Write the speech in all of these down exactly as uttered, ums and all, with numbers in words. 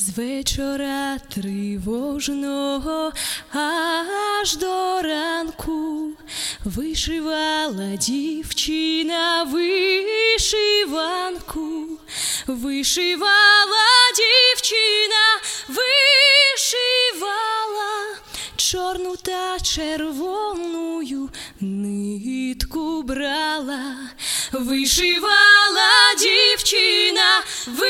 З вечора тривожного аж до ранку вишивала дівчина вишиванку, вишивала дівчина, вишивала чорну та червоною нитку брала, вишивала дівчина,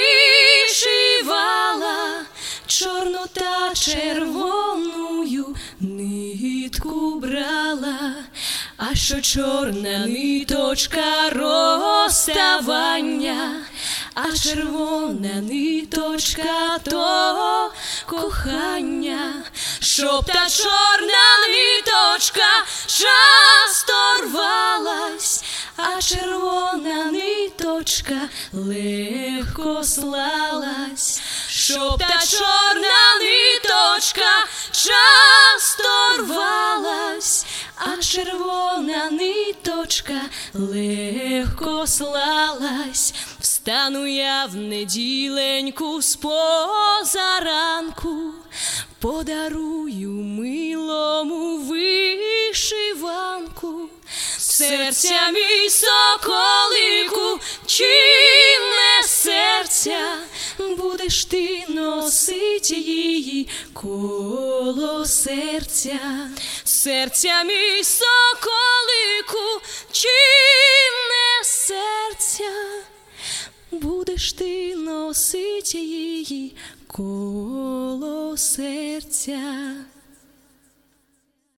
вишивала чорну та червоною нитку брала, а що чорна ниточка розставання, а червона ниточка то кохання, щоб та чорна ниточка часто рвалась, а червона ниточка легко слалась, щоб та чорна ниточка часто рвалась, а червона ниточка легко слалась. Встану я в неділеньку з позаранку, подарую милому вишиванку. Серця мій соколику, чим не серця, будеш ти носить її коло серця. Серця мій соколику, чим не серця, будеш ти носить її коло серця.